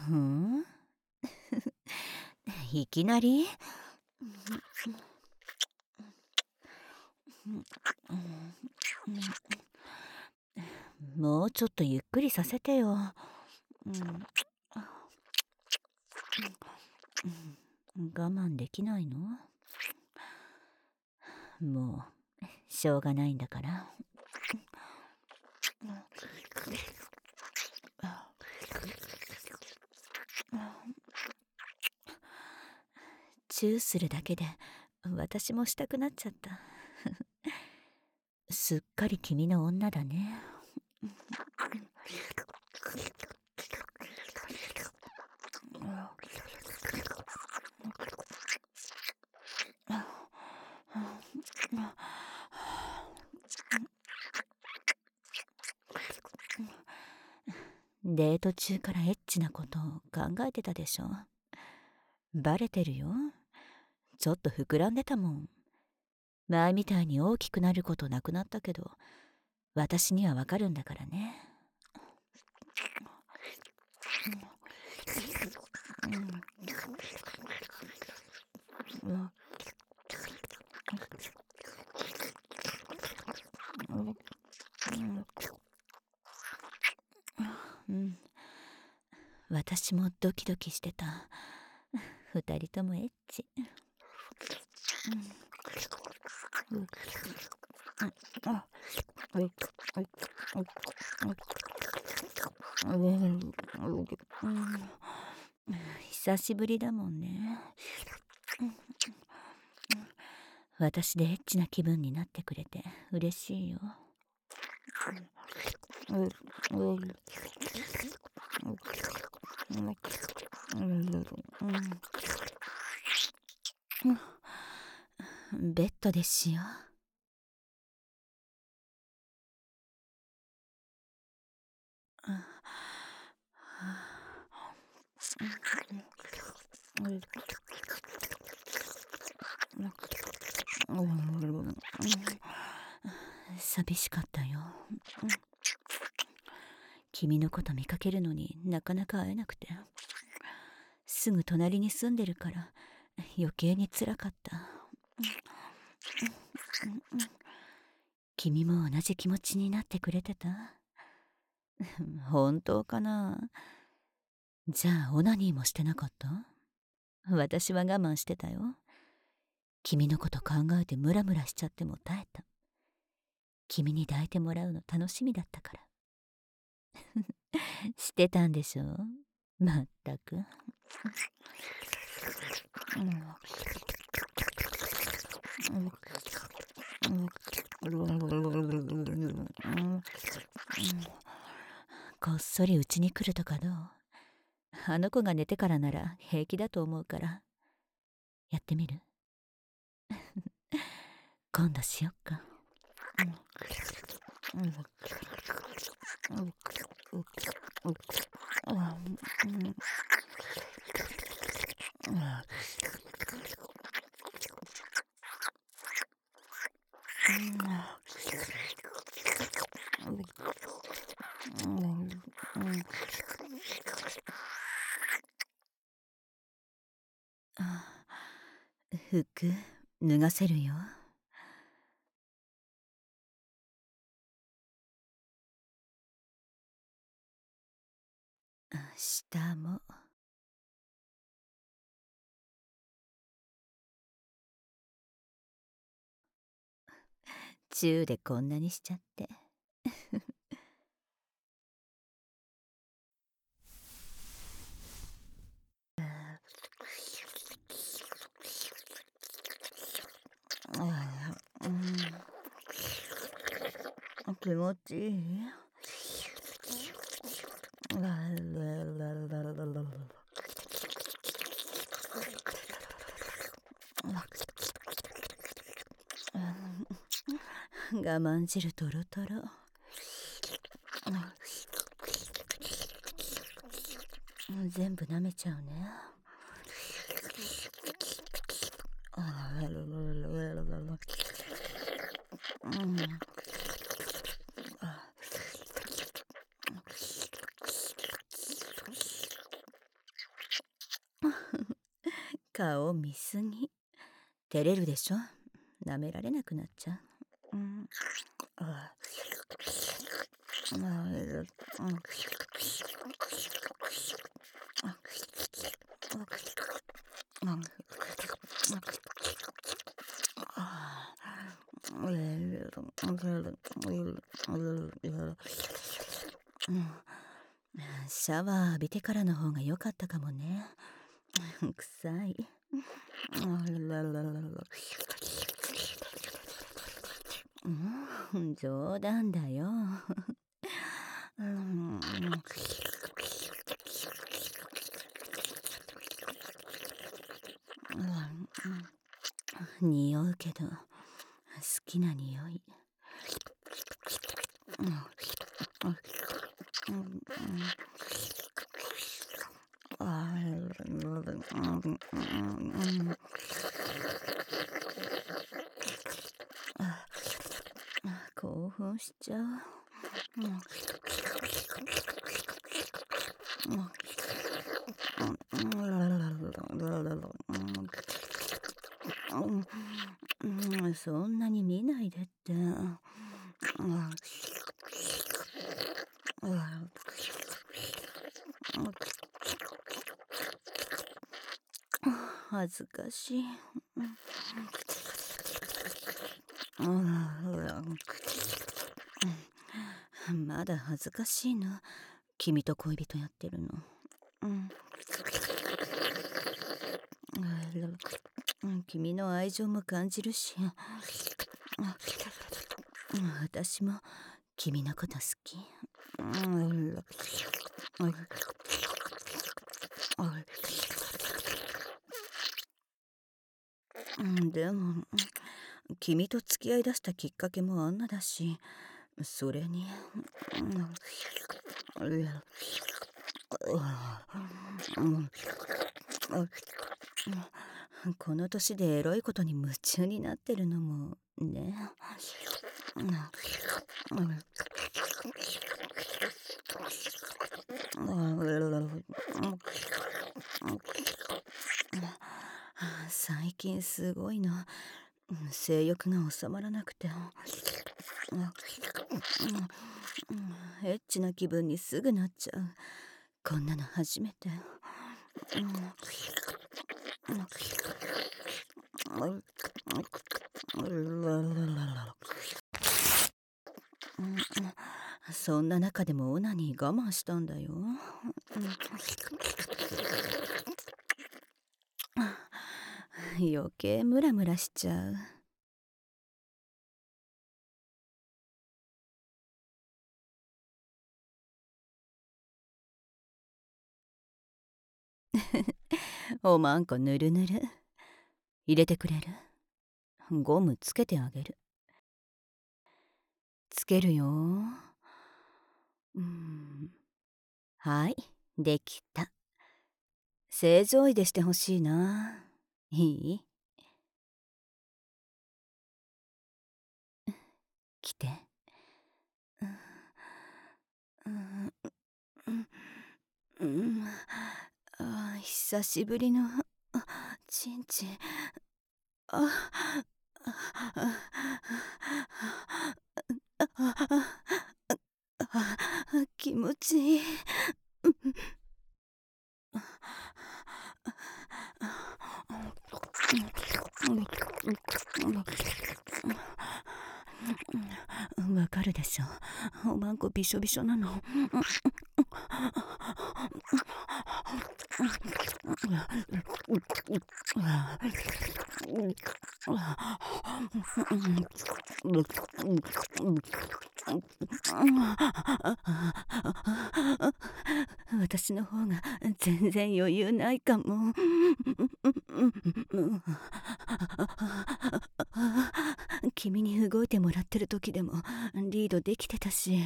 んいきなりもうちょっとゆっくりさせてよ。我慢できないの？もうしょうがないんだから。チューするだけで私もしたくなっちゃった。すっかり君の女だね。デート中からエッチなことを考えてたでしょ。バレてるよ。ちょっと膨らんでたもん。前みたいに大きくなることなくなったけど、私にはわかるんだからね。私もドキドキしてた。二人ともエッチ。久しぶりだもんね。私でエッチな気分になってくれて嬉しいよ。ベッドでしよう。寂しかったよ。君のこと見かけるのになかなか会えなくて、すぐ隣に住んでるから余計につらかった。君も同じ気持ちになってくれてた？本当かな？じゃあオナニーもしてなかった？私は我慢してたよ。君のこと考えてムラムラしちゃっても耐えた。君に抱いてもらうの楽しみだったから。してたんでしょ？まったく。こっそりうちに来るとかどう？あの子が寝てからなら平気だと思うから。やってみる？今度しよっか。服脱がせるよ。下も。チューでこんなにしちゃって。気持ちいい？我慢汁トロトロ。全部舐めちゃうね。 顔見すぎ。照れるでしょ。舐められなくなっちゃう。あシャワー浴びてからの方が良かったかもね。臭い。冗談だよ。匂うけど好きな匂い。興奮しちゃう。そんなに見ないでって。恥ずかしい。まだ恥ずかしいの。君と恋人やってるの。君の愛情も感じるし、私も君のこと好き。でも君と付き合いだしたきっかけもあんなだし、それにこの年でエロいことに夢中になってるのもね。最近すごいの。性欲が収まらなくて。エッチな気分にすぐなっちゃう。こんなの初めて。そんな中でもオナニー我慢したんだよ。余計ムラムラしちゃう。おまんこぬるぬる。入れてくれる？ゴムつけてあげる。つけるよ。はい、できた。正常位でしてほしいな。いい？来て。久しぶりのちんちん。気持ちいい。わかるでしょ。おまんこびしょびしょなの。私の方が全然余裕ないかも。君に動いてもらってる時でもリードできてたし。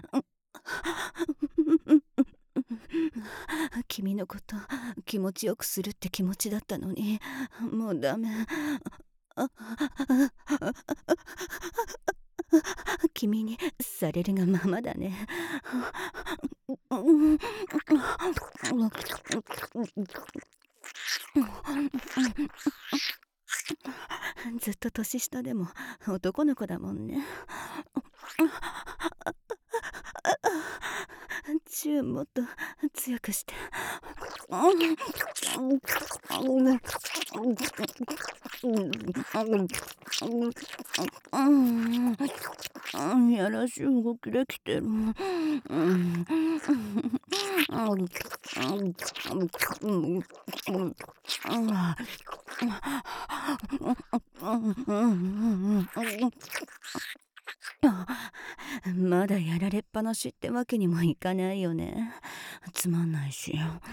君のこと気持ちよくするって気持ちだったのに、もうダメ。君にされるがままだね。 ずっと年下でも男の子だもんね。チューもっと強くして。やらしい動きできてる。まだやられっぱなしってわけにもいかないよね。つまんないし。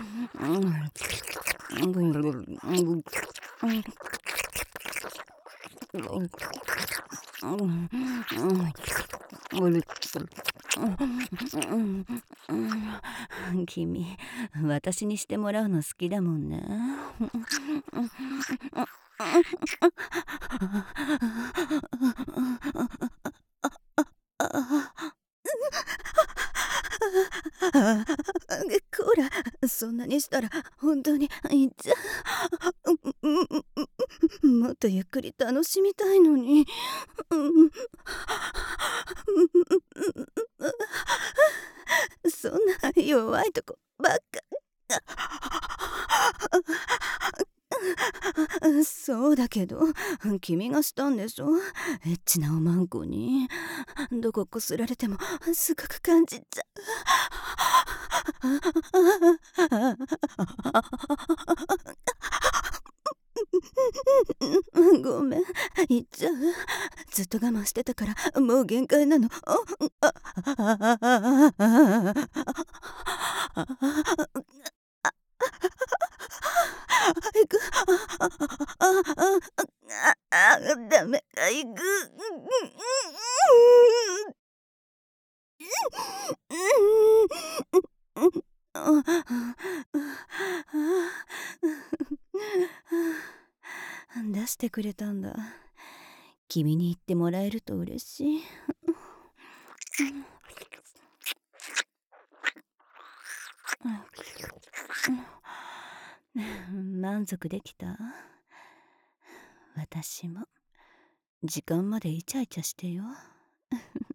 君、私にしてもらうの好きだもんね。こら、そんなにしたら本当にいっちゃう。もっとゆっくり楽しみたいのに。そんな弱いとこばっか。そうだけど、君がしたんでしょ、エッチなおまんこに。どここすられてもすごく感じちゃう。ごめん、言っちゃう。ずっと我慢してたからもう限界なの。行く。ダメか、行く。出してくれたんだ。君に言ってもらえると嬉しい。満足できた？私も時間までイチャイチャしてよ。